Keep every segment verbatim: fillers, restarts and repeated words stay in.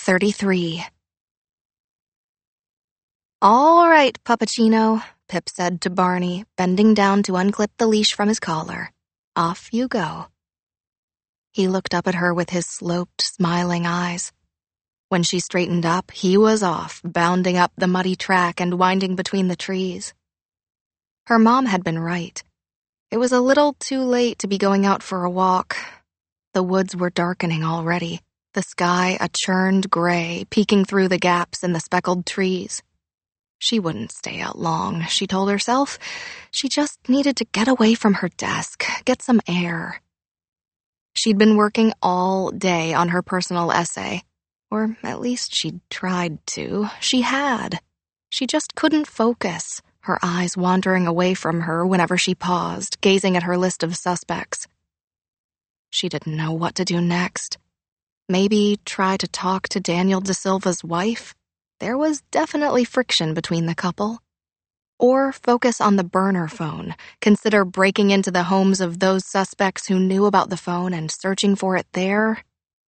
thirty-three. "All right, Puppuccino," Pip said to Barney, bending down to unclip the leash from his collar. "Off you go." He looked up at her with his sloped, smiling eyes. When she straightened up, he was off, bounding up the muddy track and winding between the trees. Her mom had been right. It was a little too late to be going out for a walk. The woods were darkening already, the sky a churned gray, peeking through the gaps in the speckled trees. She wouldn't stay out long, she told herself. She just needed to get away from her desk, get some air. She'd been working all day on her personal essay. Or at least she'd tried to. She had. She just couldn't focus, her eyes wandering away from her whenever she paused, gazing at her list of suspects. She didn't know what to do next. Maybe try to talk to Daniel De Silva's wife? There was definitely friction between the couple. Or focus on the burner phone, consider breaking into the homes of those suspects who knew about the phone and searching for it there.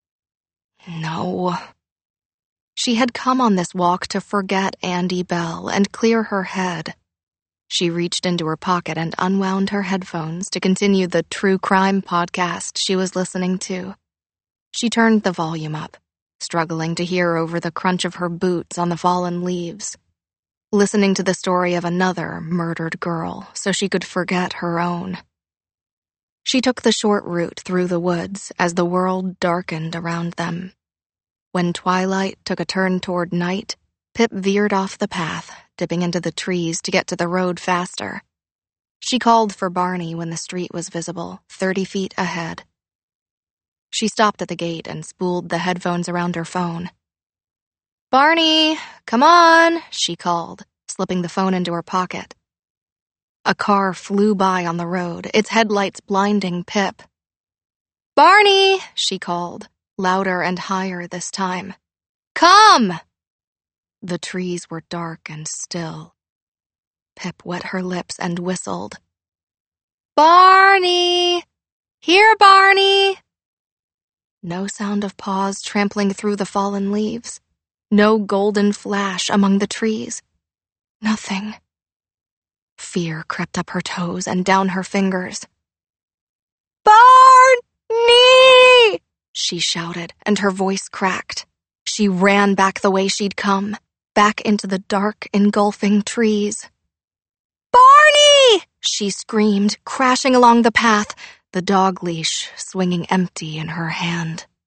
No. She had come on this walk to forget Andy Bell and clear her head. She reached into her pocket and unwound her headphones to continue the true crime podcast she was listening to. She turned the volume up, struggling to hear over the crunch of her boots on the fallen leaves, listening to the story of another murdered girl so she could forget her own. She took the short route through the woods as the world darkened around them. When twilight took a turn toward night, Pip veered off the path, dipping into the trees to get to the road faster. She called for Barney when the street was visible, thirty feet ahead. She stopped at the gate and spooled the headphones around her phone. "Barney, come on," she called, slipping the phone into her pocket. A car flew by on the road, its headlights blinding Pip. "Barney," she called, louder and higher this time. "Come!" The trees were dark and still. Pip wet her lips and whistled. "Barney! Here, Barney!" No sound of paws trampling through the fallen leaves. No golden flash among the trees. Nothing. Fear crept up her toes and down her fingers. "Barney!" she shouted, and her voice cracked. She ran back the way she'd come, back into the dark, engulfing trees. "Barney!" she screamed, crashing along the path, the dog leash swinging empty in her hand.